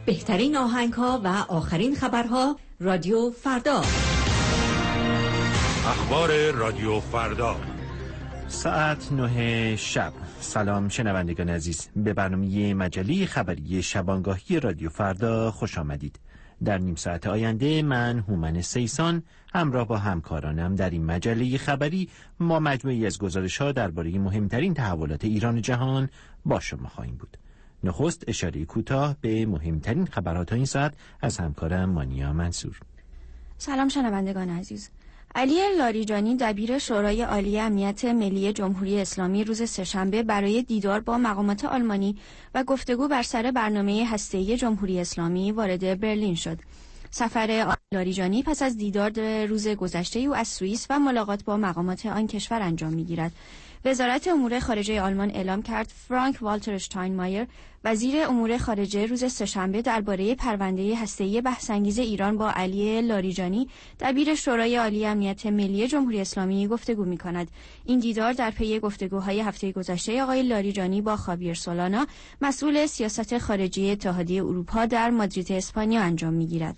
بهترین آهنگ‌ها و آخرین خبرها رادیو فردا. اخبار رادیو فردا ساعت 9 شب. سلام شنوندگان عزیز، به برنامه مجله خبری شبانگاهی رادیو فردا خوش آمدید. در نیم ساعت آینده من هومن سیسان همراه با همکارانم در این مجله خبری ما مجموعی از گزارش‌ها درباره مهمترین تحولات ایران و جهان با شما خواهیم بود. نخست اشاره کوتاه به مهمترین خبرات این ساعت از همکارم مانیا منصور. سلام شنوندگان عزیز. علی لاریجانی دبیر شورای عالی امنیت ملی جمهوری اسلامی روز سه‌شنبه برای دیدار با مقامات آلمانی و گفتگو بر سر برنامه هسته‌ای جمهوری اسلامی وارد برلین شد. سفر لاریجانی پس از دیدار روز گذشته او از سوئیس و ملاقات با مقامات آن کشور انجام می‌گیرد. وزارت امور خارجه آلمان اعلام کرد فرانک والتر شتاینمایر وزیر امور خارجه روز سه‌شنبه درباره پرونده هسته‌ای بحث‌انگیز ایران با علی لاریجانی دبیر شورای عالی امنیت ملی جمهوری اسلامی گفتگو می‌کند. این دیدار در پی گفتگوهای هفته گذشته آقای لاریجانی با خاویر سولانا مسئول سیاست خارجی اتحادیه اروپا در مادرید اسپانیا انجام می‌گیرد.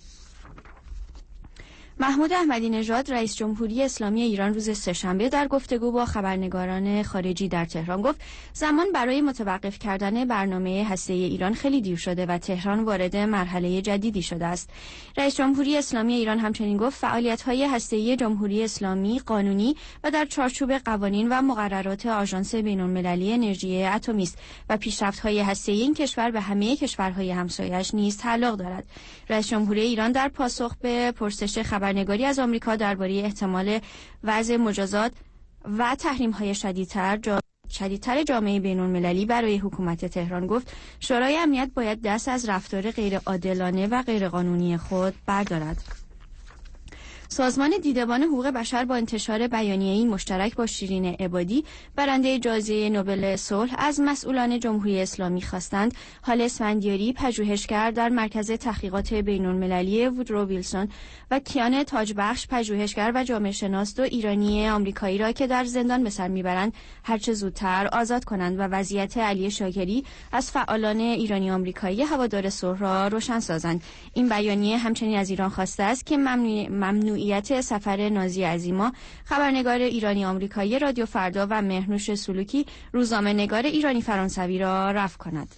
محمود احمدی نژاد رئیس جمهوری اسلامی ایران روز سه‌شنبه در گفتگو با خبرنگاران خارجی در تهران گفت زمان برای متوقف کردن برنامه هسته‌ای ایران خیلی دیر شده و تهران وارد مرحله جدیدی شده است. رئیس جمهوری اسلامی ایران همچنین گفت فعالیت‌های هسته‌ای جمهوری اسلامی قانونی و در چارچوب قوانین و مقررات آژانس بین‌المللی انرژی اتمی است و پیشرفت‌های هسته‌ای این کشور به همه کشورهای همسایه‌اش نیز تعلق دارد. رئیس جمهوری ایران در پاسخ به پرسش خبرنگاری از آمریکا درباره احتمال وضع مجازات و تحریم‌های شدیدتر جامعه بین‌المللی برای حکومت تهران گفت شورای امنیت باید دست از رفتار غیرعادلانه و غیرقانونی خود بردارد. سازمان دیدبان حقوق بشر با انتشار بیانیه‌ای مشترک با شیرین عبادی برنده جایزه نوبل صلح از مسئولان جمهوری اسلامی خواستند حال اسفندیاری پژوهشگر در مرکز تحقیقات بین‌المللی وودرو ویلسون و کیان تاجبخش پژوهشگر و جامعه شناس دو ایرانی آمریکایی را که در زندان به سر میبرند هرچه زودتر آزاد کنند و وضعیت علی شاکری از فعالان ایرانی آمریکایی هوادار صلح را روشن سازند. این بیانیه همچنین از ایران خواسته است که ممنوعیت سفر نازی عظیما خبرنگار ایرانی آمریکایی رادیو فردا و مهرنوش سلوکی روزنامه‌نگار ایرانی فرانسوی را رفع کند.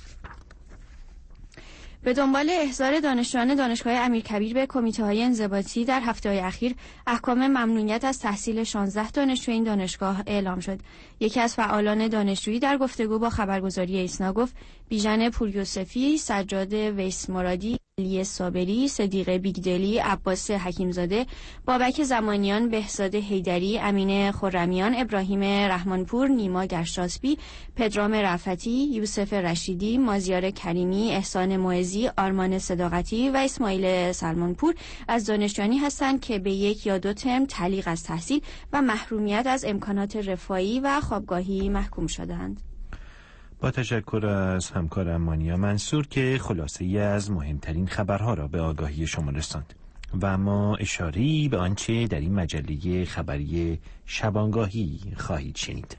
به دنبال احضار دانشجویان دانشگاه امیرکبیر به کمیته‌های انضباطی در هفته‌های اخیر احکام ممنوعیت از تحصیل 16 دانشجوی این دانشگاه اعلام شد. یکی از فعالان دانشجویی در گفتگو با خبرگزاری ایسنا گفت بیژن پوریوسفی، سجاد ویس مرادی، علی صابری، صدیق بیگدلی، عباس حکیمزاده، بابک زمانیان، بهزاد حیدری، امین خرمیان، ابراهیم رحمانپور، نیما گرشاسبی، پدرام رفعتی، یوسف رشیدی، مازیار کریمی، احسان معزی، آرمان صداقتی و اسماعیل سلمانپور از دانشجویانی هستند که به 1 یا 2 ترم تعلیق از تحصیل و محرومیت از امکانات رفاهی و خوابگاهی محکوم شدند. با تشکر از همکارم مانیا منصور که خلاصه‌ای از مهمترین خبرها را به آگاهی شما رساند و ما اشاره‌ای به آنچه در این مجله خبری شبانگاهی خواهید شنید.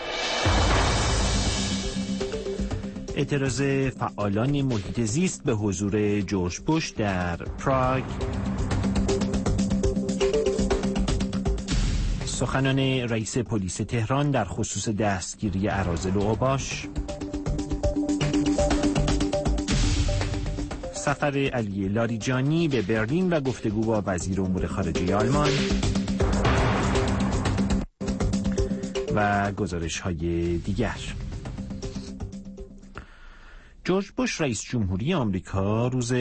اعتراض فعالان محیط زیست به حضور جورج بوش در پراگ، سخنان رئیس پلیس تهران در خصوص دستگیری اراذل و اوباش، سفر علی لاریجانی به برلین و گفتگو با وزیر امور خارجه آلمان و گزارش‌های دیگر. جورج بوش رئیس جمهوری آمریکا روز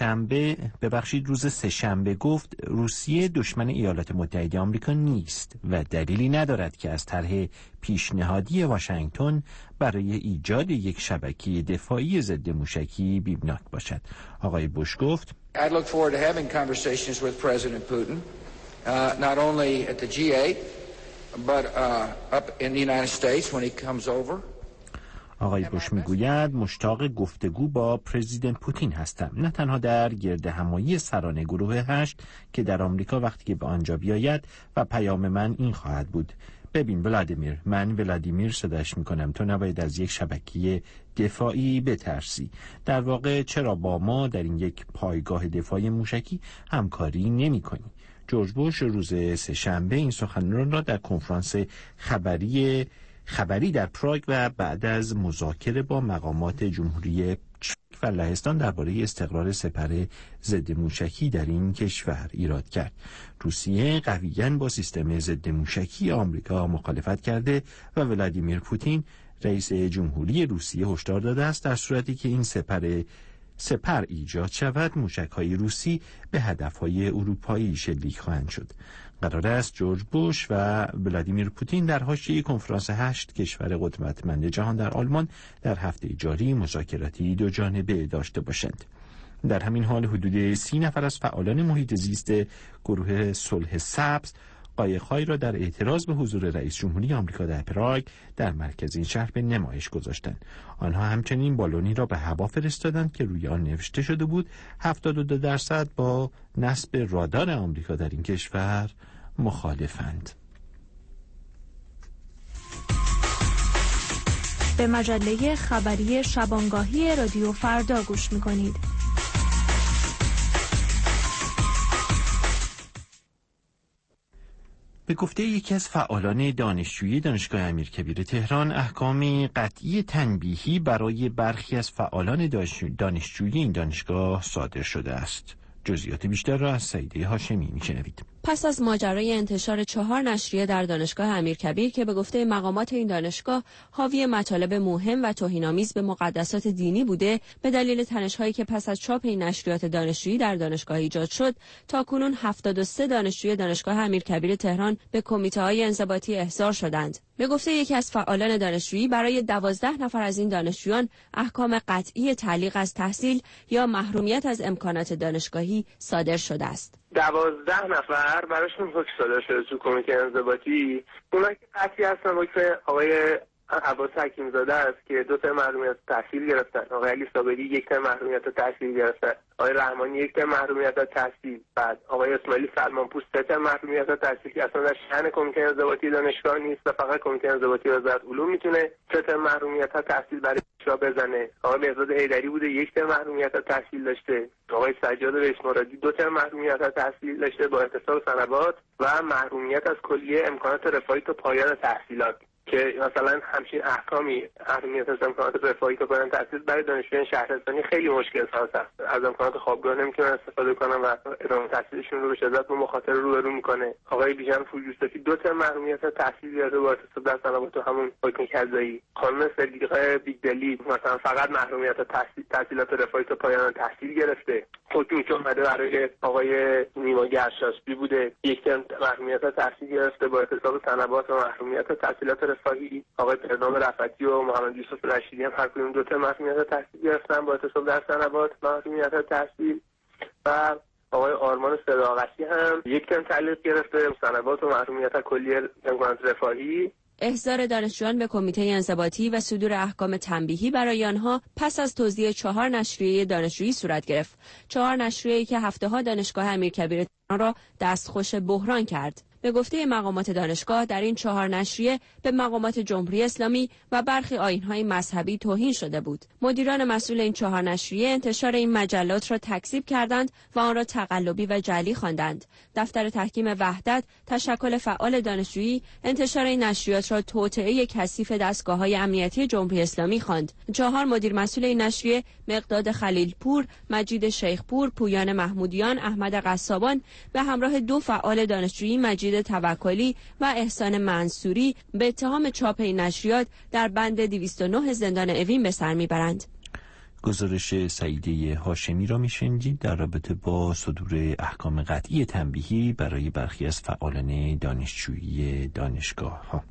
سه‌شنبه گفت روسیه دشمن ایالات متحده آمریکا نیست و دلیلی ندارد که از طرح پیشنهادی واشنگتن برای ایجاد یک شبکه دفاعی ضد موشکی بیمناک باشد. آقای بوش گفت I look forward to having conversations with President Putin, not only at the G8, but up in the United States when he comes over. آقای بوش میگوید مشتاق گفتگو با پرزیدنت پوتین هستم، نه تنها در گرد همایی سران گروه 8 که در آمریکا وقتی که به آنجا بیاید و پیام من این خواهد بود: ببین ولادیمیر، من ولادیمیر صداش میکنم، تو نباید از یک شبکه دفاعی بترسی. در واقع چرا با ما در این یک پایگاه دفاعی موشکی همکاری نمی کنی؟ جورج بوش روز سه‌شنبه این سخنران را در کنفرانس خبری در پراگ و بعد از مذاکره با مقامات جمهوری چک و لهستان درباره استقرار سپر ضد موشکی در این کشور ایراد کرد. روسیه قویاً با سیستم ضد موشکی آمریکا مخالفت کرده و ولادیمیر پوتین رئیس جمهوری روسیه هشدار داده است در صورتی که این سپر ایجاد شود، موشک‌های روسی به هدف‌های اروپایی شلیک خواهند شد. قرار است جورج بوش و ولادیمیر پوتین در حاشیه کنفرانس 8 کشور قدرتمند جهان در آلمان در هفته جاری مذاکراتی دوجانبه داشته باشند. در همین حال حدود 30 نفر از فعالان محیط زیست گروه صلح سبز قایق‌هایی را در اعتراض به حضور رئیس جمهوری آمریکا در پراگ در مرکز این شهر به نمایش گذاشتند. آنها همچنین بالونی را به هوا فرستادند که روی آن نوشته شده بود 72% با نصب رادار آمریکا در این کشور مخالفند. به مجله خبری شبانگاهی رادیو فردا گوش می‌کنید. به گفته یکی از فعالان دانشجویی دانشگاه امیرکبیر تهران، احکام قطعی تنبیهی برای برخی از فعالان دانشجویی این دانشگاه صادر شده است. جزئیات بیشتر را از سعیده هاشمی میشنوید. پس از ماجرای انتشار 4 نشریه در دانشگاه امیرکبیر که به گفته مقامات این دانشگاه حاوی مطالب مهم و توهین‌آمیز به مقدسات دینی بوده، به دلیل تنش‌هایی که پس از چاپ این نشریات دانشجویی در دانشگاه ایجاد شد، تاکنون 73 دانشجوی دانشگاه امیرکبیر تهران به کمیته‌های انضباطی احضار شدند. به گفته یکی از فعالان دانشجویی، برای 12 نفر از این دانشجویان احکام قطعی تعلیق از تحصیل یا محرومیت از امکانات دانشگاهی صادر شده است. 12 نفر براشون حکم صادر شده تو کمیته انضباطی. اونا که قطعی هستن حکم آقای عباس حکیم‌زاده است که 2 تا محرومیت تحصیل گرفتن، آقای علی صابری 1 تا محرومیت تحصیل گرفتن، آقای رحمانی 1 تا محرومیت تحصیل، بعد آقای اسماعیلی سلمانپور 3 تا محرومیت تحصیل که اصلا در شأن کمیته انضباطی دانشگاه نیست و فقط کمیته انضباطی وزارت علوم میتونه 3 تا محرومیت تحصیل برای اجرا بزنه. آقای بهزاد ایدری بوده 1 تا محرومیت تحصیل داشته، آقای سجاد رئیس مرادی 2 تا محرومیت تحصیل داشته با اعتصاب سنوات و محرومیت از کلیه امکانات رفاهی تا پایان تحصیلات، که مثلا همچین احکامی اهمیت از امکانات رفاهی تا پایان تحصیل برای دانشجویان شهرستانی خیلی مشکل ساز است. از امکانات خوابگاه نمیتونن استفاده کنن و ادامه تحصیلشون رو به شدت با مخاطره روبرو میکنه. آقای بیژن فرویوسفی 2 تا محرومیت تحصیلی داره با اعتصاب در سنوات و همون حکم کذایی. خانم صدیقه بیگدلی مثلا فقط محرومیت تحصیلات رفاهی تا پایان تحصیل گرفته. حکمی که اومده برای آقای نیما گرشاسبی بوده 1 تا محرومیت تحصیل گرفته با اعتصاب سنوات و محرومیت تحصیلات رفاهی. آقای پدرام رفعتی و محمد یوسف رشیدی هم هر کدوم 2 تا محرومیت تحصیل گرفتن با اعتصاب در سنوات محرومیت تحصیل و آقای آرمان صداقتی هم 1 تا تعلیق گرفته سنوات و محرومیت کلیه امکانات رفاهی. احضار دانشجویان به کمیته انضباطی و صدور احکام تنبیهی برای آنها پس از توزیع 4 نشریه دانشجویی صورت گرفت. 4 نشریه‌ای که هفته‌ها دانشگاه امیرکبیر تهران را دستخوش بحران کرد. به گفته مقامات دانشگاه، در این 4 نشریه به مقامات جمهوری اسلامی و برخی آیین‌های مذهبی توهین شده بود. مدیران مسئول این 4 نشریه انتشار این مجلات را تکذیب کردند و آن را تقلبی و جعلی خواندند. دفتر تحکیم وحدت، تشکل فعال دانشجویی، انتشار این نشریات را توطئه کثیف دستگاه‌های امنیتی جمهوری اسلامی خواند. 4 مدیر مسئول این نشریه، مقداد خلیلپور، مجید شیخپور، پویان محمودیان، احمد قصابان به همراه 2 فعال دانشجویی، مجید توکلی و احسان منصوری، به اتهام چاپ این نشریات در بند 209 زندان اوین به سر میبرند. گزارش سعیده هاشمی را میشنید در رابطه با صدور احکام قطعی تنبیهی برای برخی از فعالان دانشجویی دانشگاه ها.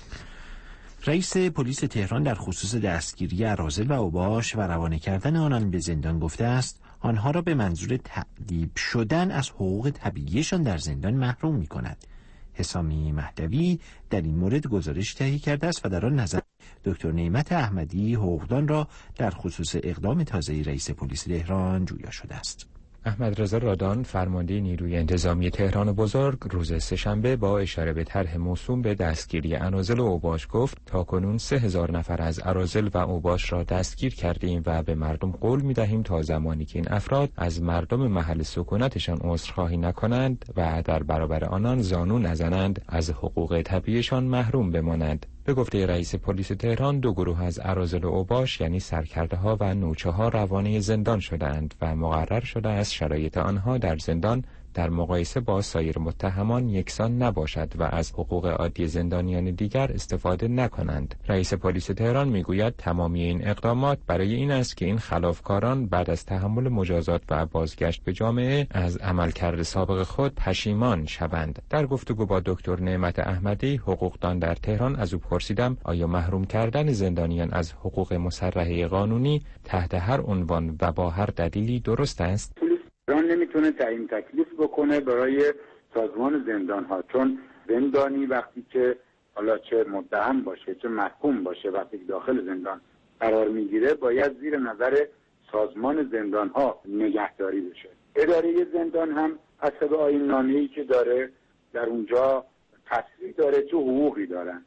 رئیس پلیس تهران در خصوص دستگیری اراذل و اوباش و روانه کردن آنان به زندان گفته است آنها را به منظور تأدیب شدن از حقوق طبیعیشان در زندان محروم می کند. حسامی مهدوی در این مورد گزارش تهیه کرده است و در آن نظر دکتر نعمت احمدی حقوقدان را در خصوص اقدام تازه رئیس پلیس تهران جویا شده است. احمد رضا رادان فرمانده نیروی انتظامی تهران بزرگ روز سه‌شنبه با اشاره به طرح موسوم به دستگیری اراذل و اوباش گفت تاکنون 3000 نفر از اراذل و اوباش را دستگیر کردیم و به مردم قول می‌دهیم تا زمانی که این افراد از مردم محل سکونتشان عذرخواهی نکنند و در برابر آنان زانو نزنند از حقوق طبیعیشان محروم بمانند. به گفته رئیس پلیس تهران 2 گروه از اراذل و اوباش یعنی سرکرده‌ها و نوچه‌ها روانه زندان شده‌اند و مقرر شده است شرایط آنها در زندان در مقایسه با سایر متهمان یکسان نباشد و از حقوق عادی زندانیان دیگر استفاده نکنند. رئیس پلیس تهران میگوید تمامی این اقدامات برای این است که این خلافکاران بعد از تحمل مجازات و بازگشت به جامعه از عملکرد سابق خود پشیمان شوند. در گفتگو با دکتر نعمت احمدی حقوقدان در تهران از او پرسیدم آیا محروم کردن زندانیان از حقوق مسرحه قانونی تحت هر عنوان و با هر دلیلی درست است؟ ایران نمیتونه تعیین تکلیف بکنه برای سازمان زندان ها، چون زندانی وقتی که حالا چه متهم باشه چه محکوم باشه وقتی داخل زندان قرار میگیره باید زیر نظر سازمان زندان ها نگهداری بشه. اداره زندان هم حسب آیین نامه‌ای که داره در اونجا تصریح داره چه حقوقی دارن.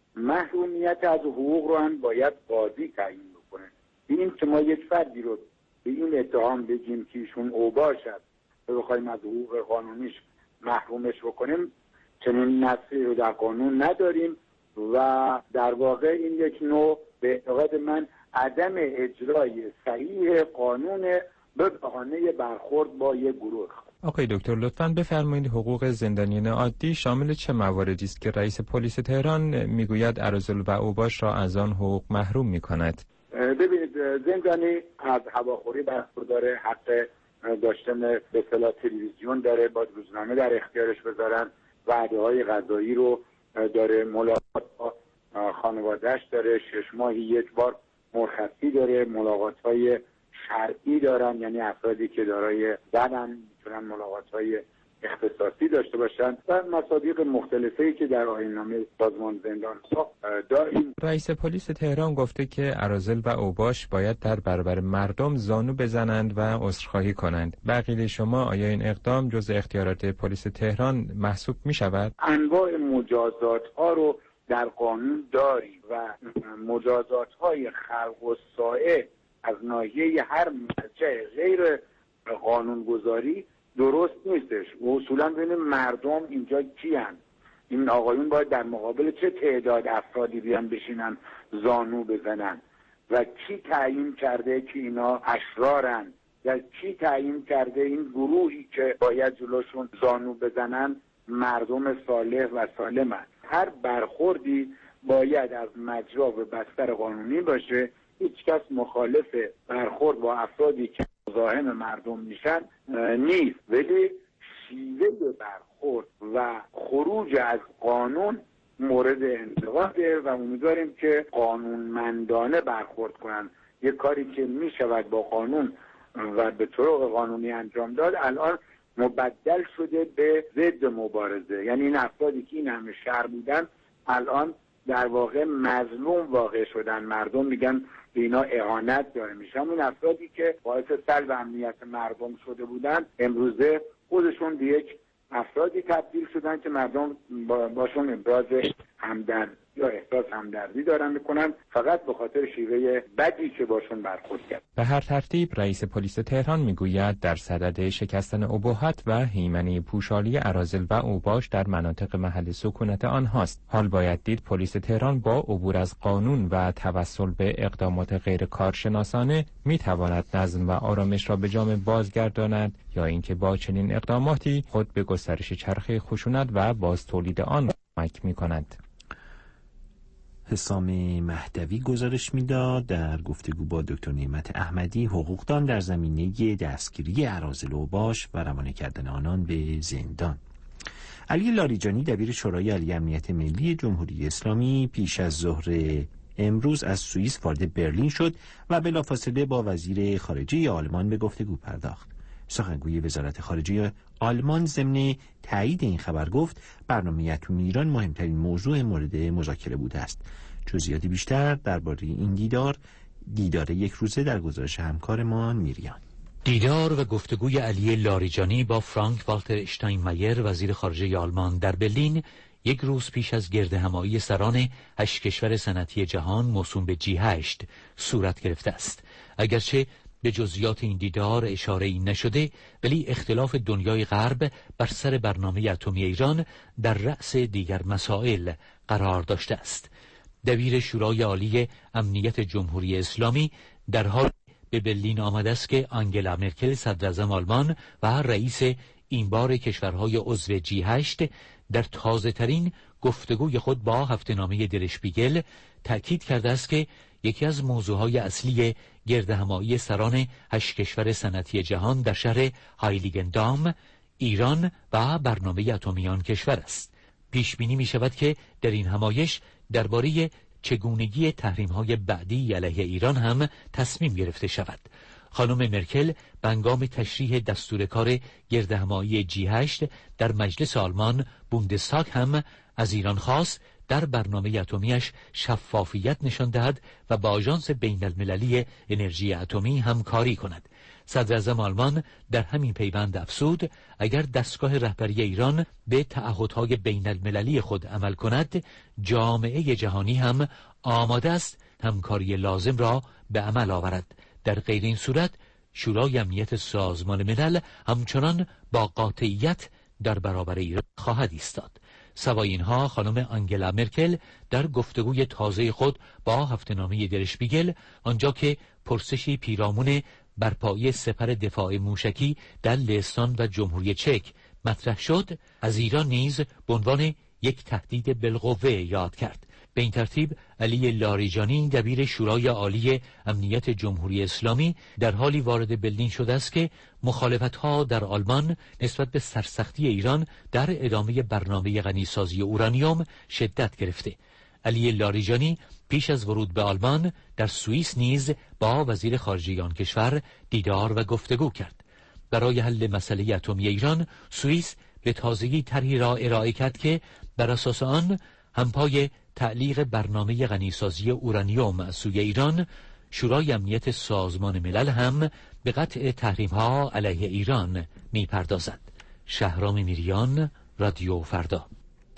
محرومیت از حقوق رو هم باید قاضی تعیین بکنه. این که ما یک فردی رو به این اتهام بگیم که ایشون اوباش است و بخوایم از حقوق قانونیش محرومش بکنیم چنین نصی رو در قانون نداریم و در واقع این یک نوع به اعتقاد من عدم اجرای صحیح قانون به بهانه برخورد با یک گروه. آقای دکتر لطفاً بفرمایید حقوق زندانیان عادی شامل چه مواردی است که رئیس پلیس تهران میگوید اراذل و اوباش را از آن حقوق محروم میکند؟ ببینید زندانی از هواخوری برخورداره، حق داشتن به اصطلاح تلویزیون داره، با روزنامه در اختیارش بذارن، وعده‌های غذایی رو داره، ملاقات با خانواده‌اش داره، 6 ماهی یک بار مرخصی داره، ملاقات‌های شرعی دارن یعنی افرادی که دارای زنن میتونن ملاقات‌های اختصاصی داشته باشند و مصادیق مختلفی که در آیین‌نامه سازمان زندان داریم. رئیس پلیس تهران گفته که اراذل و اوباش باید در برابر مردم زانو بزنند و عذرخواهی کنند. بقیه شما آیا این اقدام جز اختیارات پلیس تهران محسوب می شود؟ انواع مجازات ها رو در قانون داریم و مجازات های خلق و سائه از ناحیه هر مرجع غیر قانونگذاری درست نیستش. و اصولا ببینیم مردم اینجا کیان؟ این آقایون باید در مقابل چه تعداد افرادی بیان بشینن زانو بزنن و کی تعیین کرده که اینا اشرارن یا کی تعیین کرده این گروهی که باید جلوشون زانو بزنن مردم صالح و سالمن؟ هر برخوردی باید از مجرا و بستر قانونی باشه. هیچ کس مخالف برخورد با افرادی که مزاحم مردم میشن نیست، ولی شیوه برخورد و خروج از قانون مورد انتقاده و امیدواریم که قانونمندانه برخورد کنن. یک کاری که میشود با قانون و به طرق قانونی انجام داد الان مبدل شده به ضد مبارزه، یعنی این افرادی که این همه شر بودن الان در واقع مظلوم واقع شدن. مردم میگن به اینا اهانت داره میشن. این افرادی که باعث سلب امنیت مردم شده بودن امروزه خودشون به یک افرادی تبدیل شدن که مردم باشون ابراز همدردی یا احساس همدردی دارن میکنن فقط به خاطر شیوه بدی که باشون برخورد کرد. به هر ترتیب رئیس پلیس تهران میگوید در صدد شکستن ابهت و هیمنه پوشالی اراذل و اوباش در مناطق محل سکونت آنهاست. حال باید دید پلیس تهران با عبور از قانون و توسل به اقدامات غیر کارشناسانه میتواند نظم و آرامش را به جامعه بازگرداند یا اینکه با چنین اقداماتی خود به گسترش چرخه خشونت و باز تولید آن کمک میکند. حسام مهدوی گزارش میداد در گفتگو با دکتر نعمت احمدی حقوقدان در زمینه دستگیری اراذل و اوباش و روانه کردن آنان به زندان. علی لاریجانی دبیر شورای عالی امنیت ملی جمهوری اسلامی پیش از ظهر امروز از سوئیس وارد برلین شد و بلافاصله با وزیر خارجه آلمان به گفتگو پرداخت. سخنگوی وزارت خارجه آلمان ضمن تایید این خبر گفت برنامه اتمی ایران مهمترین موضوع مورد مذاکره بوده است. جزئیات بیشتر درباره این دیدار یک روزه در گزارش همکارمان میریان. دیدار و گفتگوی علی لاریجانی با فرانک والتر اشتاینمایر وزیر خارجه آلمان در برلین یک روز پیش از گردهمایی سران 8 کشور صنعتی جهان موسوم به G8 صورت گرفته است. اگرچه به جزئیات این دیدار اشاره‌ای نشده، ولی اختلاف دنیای غرب بر سر برنامه اتمی ایران در رأس دیگر مسائل قرار داشته است. دبیر شورای عالی امنیت جمهوری اسلامی در حال به برلین آمده است که آنگلا مرکل صدراعظم آلمان و رئیس این بار کشورهای عضو G8 در تازه‌ترین گفتگوی خود با هفته‌نامه در شپیگل تأکید کرده است که یکی از موضوعهای اصلی گردهمایی سران 8 کشور صنعتی جهان در شهر هایلیگندام ایران و برنامه اتمی آن کشور است. پیش بینی می شود که در این همایش درباره چگونگی تحریم‌های بعدی علیه ایران هم تصمیم گرفته شود. خانم مرکل به هنگام تشریح دستور کار گردهمایی G8 در مجلس آلمان بوندستاگ هم از ایران خواست در برنامه اتمیش شفافیت نشان دهد و با آژانس بین المللی انرژی اتمی همکاری کند. صدراعظم آلمان در همین پیوند افزود اگر دستگاه رهبری ایران به تعهدهای بین المللی خود عمل کند، جامعه جهانی هم آماده است همکاری لازم را به عمل آورد. در غیر این صورت شورای امنیت سازمان ملل همچنان با قاطعیت در برابر ایران خواهد ایستاد. سوای اینها خانم آنگلا مرکل در گفتگوی تازه خود با هفته‌نامه در شپیگل، آنجا که پرسشی پیرامون برپایی سپر دفاع موشکی در لهستان و جمهوری چک مطرح شد، از ایران نیز به عنوان یک تهدید بالقوه یاد کرد. به این ترتیب علی لاریجانی دبیر شورای عالی امنیت جمهوری اسلامی در حالی وارد برلین شده است که مخالفت‌ها در آلمان نسبت به سرسختی ایران در ادامه برنامه غنیسازی اورانیوم شدت گرفته. علی لاریجانی پیش از ورود به آلمان در سوئیس نیز با وزیر خارجه آن کشور دیدار و گفتگو کرد. برای حل مسئله اتمی ایران، سوئیس به تازگی طرحی را ارائه کرد که بر اساس آن همپای تعلیق برنامه غنیسازی اورانیوم از سوی ایران، شورای امنیت سازمان ملل هم به قطع تحریم‌ها علیه ایران می‌پردازد. شهرام میریان، رادیو فردا.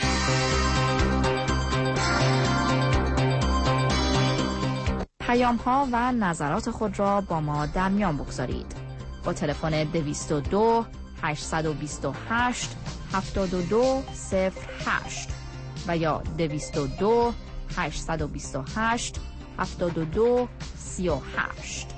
پیام‌ها و نظرات خود را با ما در میان بگذارید. با تلفن 222 828 7208 و یا 222 828 7238.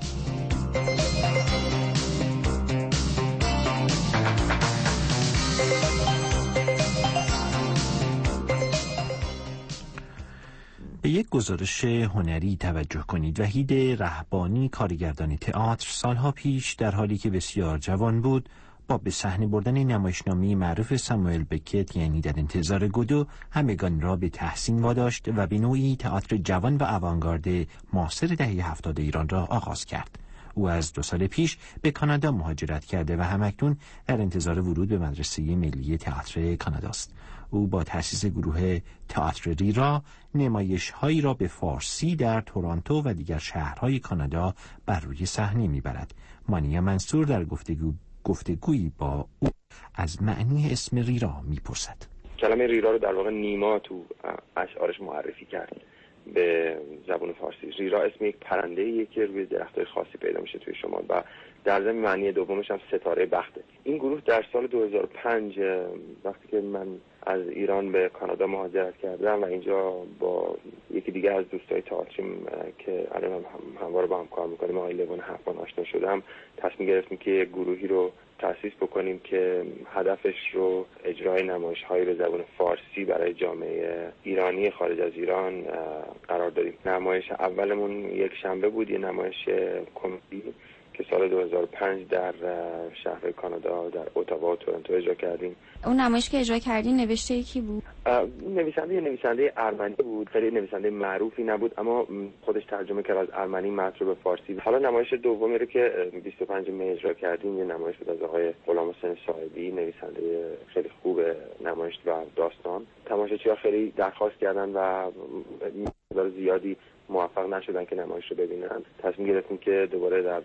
به یک گزارش هنری توجه کنید. وحید رهبانی، کارگردان تئاتر، سالها پیش در حالی که بسیار جوان بود با به صحنه بردن نمایشنامه معروف ساموئل بکت یعنی در انتظار گودو همگان را به تحسین واداشت و به نوعی تئاتر جوان و آوانگارد معاصر دهه 70 ایران را آغاز کرد. او از 2 سال پیش به کانادا مهاجرت کرده و همکنون در انتظار ورود به مدرسه ملی تئاتر کاناداست. او با تأسیس گروه تئاتر ریرا نمایش‌هایی را به فارسی در تورنتو و دیگر شهرهای کانادا بر روی صحنه می‌برد. مانیا منصور در گفتگویی با او از معنی اسم ریرا می‌پرسد. کلمه ریرا رو در واقع نیما تو اشعارش معرفی کرد به زبان فارسی. ریرا اسم یک پرنده‌ایه که روی درخت‌های خاصی پیدا میشه توی شمال و در ضمن معنی دومش هم ستاره بخته. این گروه در سال 2005 وقتی که من از ایران به کانادا مهاجرت کردم و اینجا با یکی دیگه از دوستای تئاتریم که الان هم همواره با هم کار می‌کنیم، آقای لوان حقان، آشنا شدم، تصمیم گرفتیم که یک گروهی رو تأسیس بکنیم که هدفش رو اجرای نمایش‌هایی به زبان فارسی برای جامعه ایرانی خارج از ایران قرار دادیم. نمایش اولمون یک شنبه بود، یه نمایش کمدی که سال 2005 در شهر کانادا در اتاوا و تورنتو اجرا کردیم. اون نمایش که اجرا کردین نوشته کی بود؟ نویسنده ارمنی بود، خیلی نویسنده معروفی نبود اما خودش ترجمه کرد از ارمنی متن رو به فارسی. حالا نمایش دومی رو که 25 می اجرا کردیم یه نمایش بود از آقای غلامحسین صاحبی، نویسنده خیلی خوب نمایش و داستان. تماشاگرها خیلی درخواست کردن و مقدار زیادی موفق نشدن که نمایش رو ببینن. تصمیم گرفتیم که دوباره در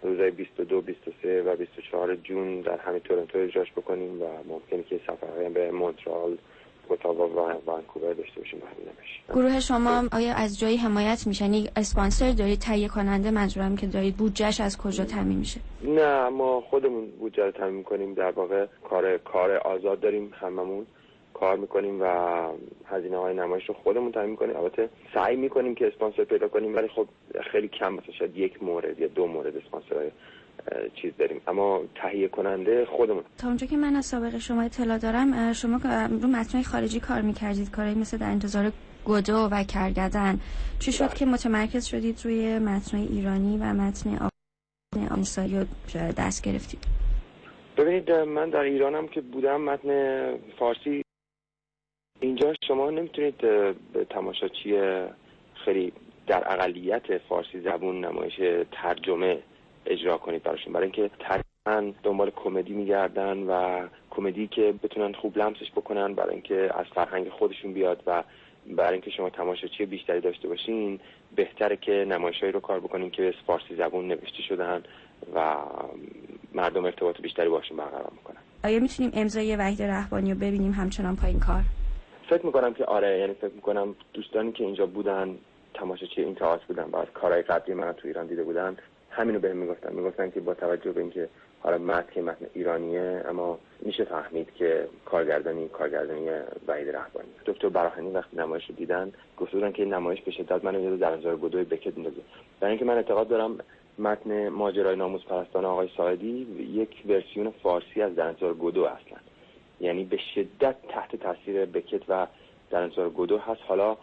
روزهای 22 23 و 24 جون در همین تورنتو اجراش بکنیم و ممکنه که سفرهای به مونترال، اتاوا و وانکوور داشته باشیم. گروه شما آیا از جایی حمایت میشن؟ یک اسپانسر دارید؟ تهیه کننده منظورم که دارید، بودجهش از کجا تامین میشه؟ نه، ما خودمون بودجه رو تامین میکنیم. در واقع کار آزاد داریم، هممون کار میکنیم و هزینه‌های نمایش رو خودمون تامین میکنیم. البته سعی میکنیم که اسپانسر پیدا کنیم، ولی خب خیلی کم، مثلا شاید یک مورد یا دو مورد اسپانسرهای چیز داریم، اما تهیه کننده خودمون. تا اونجا که من از سابقه شما اطلاع دارم، شما رو متن‌های خارجی کار میکردید، کارهایی مثل در انتظار گودو و کرگدن. چی شد که متمرکز شدید روی متن‌های ایرانی و متن آنسایی رو دست گرفتید؟ ببینید، من در ایرانم که بودم، متن فارسی اینجا شما نمیتونید به تماشاچی خیلی در اقلیت فارسی زبون نمایش ترجمه اجرا کنید براشون، برای اینکه تقریبا دنبال کمدی میگردن و کمدی که بتونن خوب لمسش بکنن، برای اینکه از فرهنگ خودشون بیاد و برای اینکه شما تماشاچی بیشتری داشته باشین، بهتره که نمایشایی رو کار بکنین که فارسی زبون نوشته شدن و مردم ارتباط بیشتری باشون برقرار میکنن. آیا میتونیم امضای وحید رهبانی رو ببینیم همچنان پایین کار؟ فکر میکنم که آره، یعنی فکر میکنم دوستانی که اینجا بودن، تماشاچی این تئاتر بودن و از کارهای قبلی من تو ایران دیده بودن، همینو بهم میگفتن که با توجه به اینکه حالا متن ایرانیه، اما میشه فهمید که کارگردانی وحید رهبانی. دکتر براهنی وقتی نمایش رو دیدن گفتن که این نمایش به شدت منو یاد در انتظار گودوی بکت میندازه، برای اینکه من اعتقاد دارم متن ماجرای ناموس پرستان آقای ساعدی یک ورسیون فارسی از در انتظار گودو اصلا، یعنی به شدت تحت تاثیر بکت و در انتظار گودو هست. حالا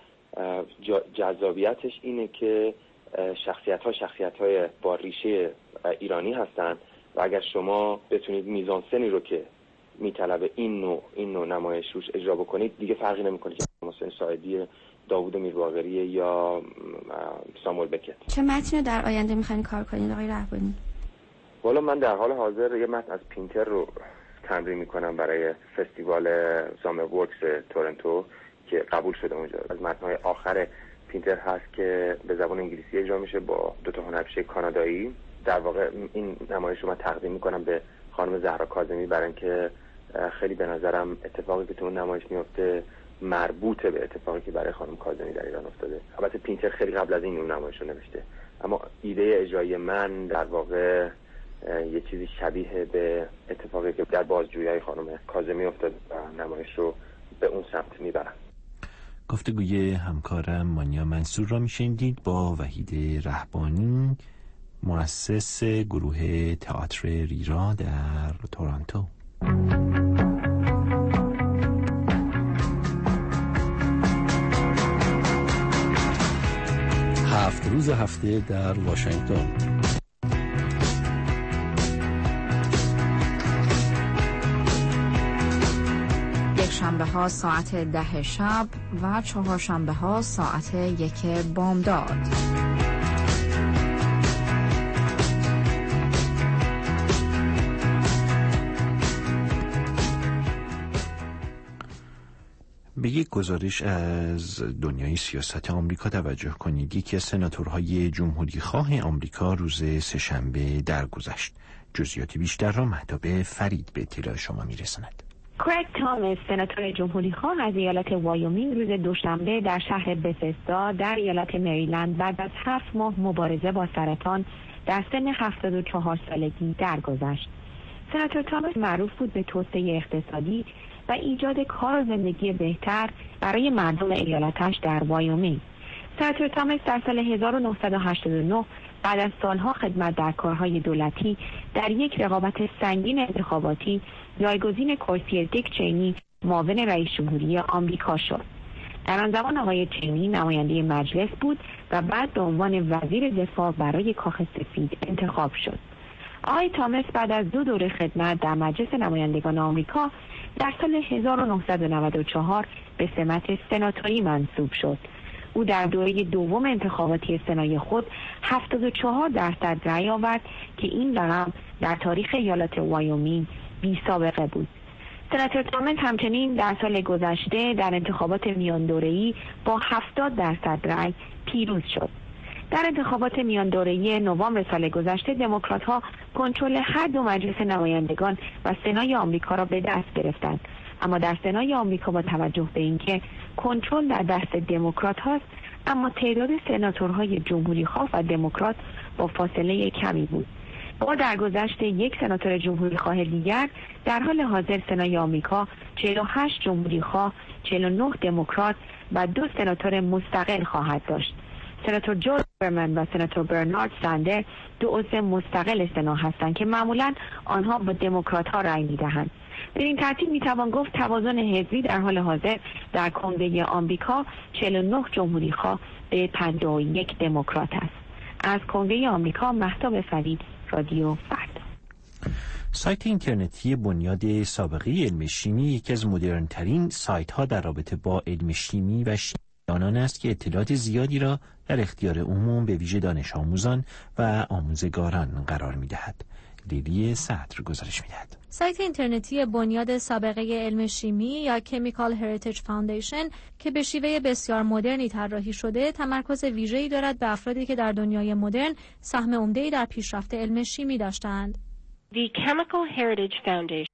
جذابیتش اینه که شخصیت‌های با ریشه ایرانی هستن و اگر شما بتونید میزانسنی رو که میطلبه این نوع نمایش روش اجرا بکنید، دیگه فرقی نمیکنه که مثلا ساعدی، داوود میرواقری یا ساموئل بکت. چه متنی در آینده میخواین کار کنید آقای رهبانی؟ والا من در حال حاضر یه متن از پینتر رو تمرین میکنم برای فستیوال سامر ورکس تورنتو که قبول شده اونجا. از متن‌های آخر پینتر هست که به زبان انگلیسی اجرا میشه با دو تا هنرپیشه کانادایی. در واقع این نمایش رو من تقدیم میکنم به خانم زهرا کاظمی، برای اینکه خیلی به نظرم اتفاقی که تو اون نمایش میفته مربوطه به اتفاقی که برای خانم کاظمی در ایران افتاده. البته پینتر خیلی قبل از این اون نمایش رو نوشته، اما ایده اجرایی من در واقع یه چیزی شبیه به اتفاقی که در بازجویی خانم کاظمی افتاده و نمایش رو به اون سمت میبرم. گفتگوی همکارم مانیا منصور را میشنیدید با وحید رهبانی، مؤسس گروه تئاتر ریرا در تورنتو. 7 روز هفته در واشنگتن. شنبه ها ساعت 10 شب و چهارشنبه ها ساعت 1 بامداد. به یک گزارش از دنیای سیاست آمریکا توجه کنید. یکی از سناتورهای جمهوری خواه آمریکا روز سه‌شنبه درگذشت. جزئیات بیشتر را مهتاب فرید به اطلاع شما میرساند. کریگ تامس، سناتور جمهوری خواه از ایالت وایومینگ، روز دوشنبه در شهر بثسدا در ایالت مریلند بعد از 7 ماه مبارزه با سرطان در سن 74 سالگی درگذشت. سناتور تامس معروف بود به توسعه اقتصادی و ایجاد کار و زندگی بهتر برای مردم ایالتش در وایومینگ. سناتور تامس در سال 1989 بعد از سالها خدمت در کارهای دولتی در یک رقابت سنگین انتخاباتی جایگزین کرسی دیک چینی، معاون رئیس جمهوری آمریکا شد. در آن زمان آقای چینی نماینده مجلس بود و بعد به عنوان وزیر دفاع برای کاخ سفید انتخاب شد. آقای تامس بعد از 2 دوره خدمت در مجلس نمایندگان آمریکا در سال 1994 به سمت سناتوری منصوب شد. او در دوره دوم انتخاباتی سنای خود 74% رأی آورد که این رقم در تاریخ ایالت وایومینگ بی سابقه بود. سناتور تامس همچنین در سال گذشته در انتخابات میان دوره‌ای با 70% رأی پیروز شد. در انتخابات میان دوره‌ای نوامبر سال گذشته دموکرات‌ها کنترل هر دو مجلس نمایندگان و سنای آمریکا را به دست گرفتند. اما در سنای آمریکا با توجه به اینکه کنترل در دست دموکرات هاست، اما تعداد سناتورهای جمهوری‌خواه و دموکرات با فاصله کمی بود. با درگذشت یک سناتور جمهوری‌خواه دیگر، در حال حاضر سنای آمریکا 48 جمهوری‌خواه، 49 دموکرات و 2 سناتور مستقل خواهد داشت. سناتور جو لیبرمن و سناتور برنارد ساندر 2 عضو مستقل سنا هستند که معمولاً آنها با دموکرات‌ها رأی می‌دهند. در این ترتیب میتوان گفت توازن حزبی در حال حاضر در کنگره آمریکا 49 جمهوری‌خواه به 51 دموکرات است. از کنگره آمریکا مهتاب فرید، رادیو فردا. سایت اینترنتی بنیاد سابقه علم شیمی یکی از مدرن‌ترین سایت‌ها در رابطه با علم شیمی و شیمیدانان است که اطلاعات زیادی را در اختیار عموم به ویژه دانش آموزان و آموزگاران قرار می‌دهد. لیلی صدر گزارش می‌دهد. سایت اینترنتی بنیاد سابقه علم شیمی یا Chemical Heritage Foundation که به شیوه بسیار مدرنی طراحی شده، تمرکز ویژه‌ای دارد به افرادی که در دنیای مدرن سهم عمده‌ای در پیشرفت علم شیمی داشتند. The Chemical Heritage Foundation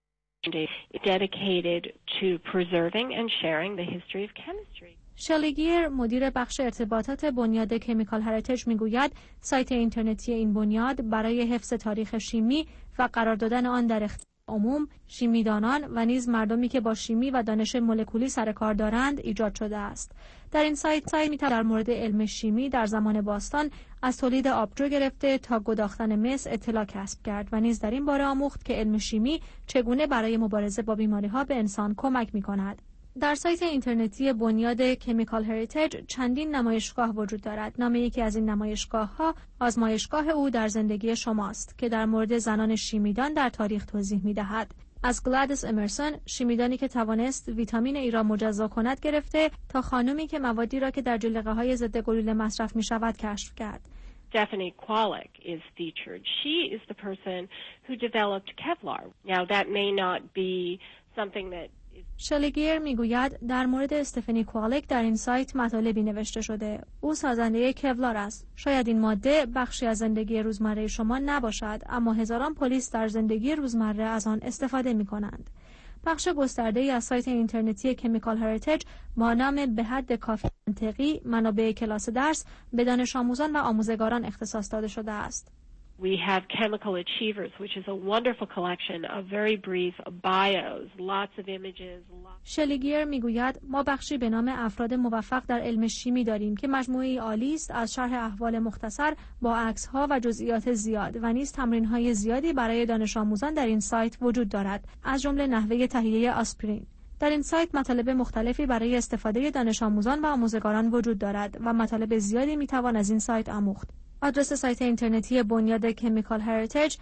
is dedicated to preserving and sharing the history of chemistry. شلیگیر مدیر بخش ارتباطات بنیاد کمیکال هریتیج میگوید سایت اینترنتی این بنیاد برای حفظ تاریخ شیمی و قرار دادن آن در اختیار عموم، شیمیدانان و نیز مردمی که با شیمی و دانش مولکولی سر کار دارند ایجاد شده است. در این سایت میتوان در مورد علم شیمی در زمان باستان از تولید آبجو گرفته تا گداختن مس اطلاع کسب کرد و نیز در این باره آموخت که علم شیمی چگونه برای مبارزه با بیماری‌ها به انسان کمک می‌کند. در سایت اینترنتی بنیاد کمیکال هریتیج چندین نمایشگاه وجود دارد. نام یکی از این نمایشگاه‌ها آزمایشگاه او در زندگی شماست که در مورد زنان شیمیدان در تاریخ توضیح می‌دهد. از گلادیس امرسون، شیمیدانی که توانست ویتامین ای را مجزا کند گرفته تا خانمی که موادی را که در جلیقه‌های ضد گلوله مصرف می‌شود کشف کرد. Stephanie Kwolek is featured. She is the person who developed Kevlar. Now that may not be something that شلیگیر میگوید در مورد استفانی کوالک در این سایت مطالبی نوشته شده. او سازنده کولار است. شاید این ماده بخشی از زندگی روزمره شما نباشد، اما هزاران پلیس در زندگی روزمره از آن استفاده می کنند. بخش گسترده‌ای از سایت اینترنتی کمیکال هریتیج با نام به حد کافی منطقی منابع کلاس درس به دانش آموزان و آموزگاران اختصاص داده شده است. We have Chemical Achievers, which is a wonderful collection of very brief bios, lots of images. شلیگیر میگوید ما بخشی به نام افراد موفق در علم شیمی داریم که مجموعه‌ای عالی است از شرح احوال مختصر با عکس‌ها و جزئیات زیاد و نیز تمرین‌های زیادی برای دانش آموزان در این سایت وجود دارد، از جمله نحوه تهیه آسپرین. در این سایت مطالب مختلفی برای استفاده دانش آموزان و آموزگاران وجود دارد و مطالب زیادی میتوان از این سایت آموخت. آدرس سایت اینترنتی بنیاد کمیکال هریتیج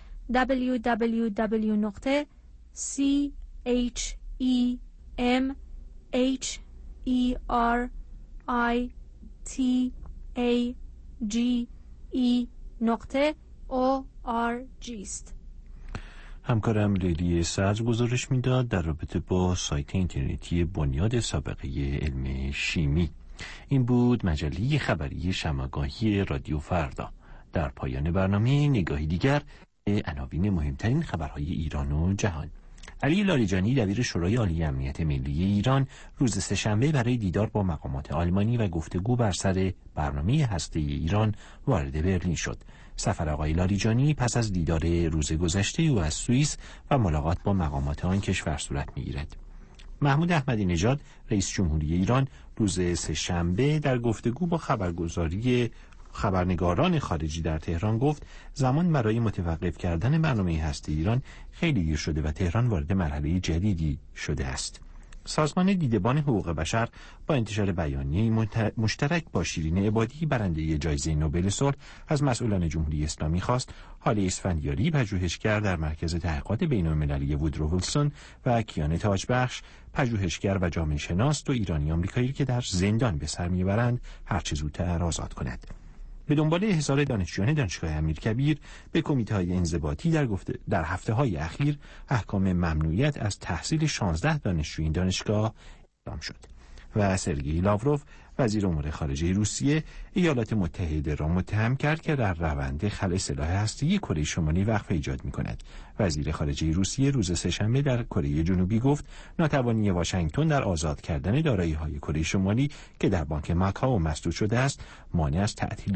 www.chemhertage.org است. همکارم لیلی صدر گزارش میداد در رابطه با سایت اینترنتی بنیاد سابقه علم شیمی. این بود مجله خبری شبانگاهی رادیو فردا. در پایان برنامه نگاهی دیگر به عناوین مهمترین خبرهای ایران و جهان. علی لاریجانی دبیر شورای عالی امنیت ملی ایران روز سه‌شنبه برای دیدار با مقامات آلمانی و گفتگو بر سر برنامه هسته‌ای ایران وارد برلین شد. سفر آقای لاریجانی پس از دیدار روز گذشته او از سوئیس و ملاقات با مقامات آن کشور صورت می‌گیرد. محمود احمدی نژاد رئیس جمهوری ایران روز سه‌شنبه در گفتگو با خبرنگاران خارجی در تهران گفت زمان برای متوقف کردن برنامه هسته‌ای ایران خیلی دیر شده و تهران وارد مرحله جدیدی شده است. سازمان دیدبان حقوق بشر با انتشار بیانیه مشترک با شیرین عبادی برنده جایزه نوبل صلح از مسئولان جمهوری اسلامی خواست هاله اسفندیاری پژوهشگر در مرکز تحقیقات بین‌المللی وودرو ویلسون و کیان تاجبخش پژوهشگر و جامعه شناس و ایرانی آمریکایی که در زندان به سر میبرند هرچه زودتر آزاد کند. به دنبال احضار دانشجویان دانشگاه امیرکبیر به کمیته‌های انضباطی در هفته‌های اخیر احکام ممنوعیت از تحصیل 16 دانشجوی این دانشگاه اعلام شد و سرگئی لاوروف وزیر امور خارجه روسیه ایالات متحده را متهم کرد که در روند خلع سلاح هسته‌ای کره شمالی وقفه ایجاد می‌کند. وزیر خارجه روسیه روز سه‌شنبه در کره جنوبی گفت ناتوانی واشنگتن در آزاد کردن دارایی‌های کره شمالی که در بانک ماکائو مسدود شده است، مانع از تعطیل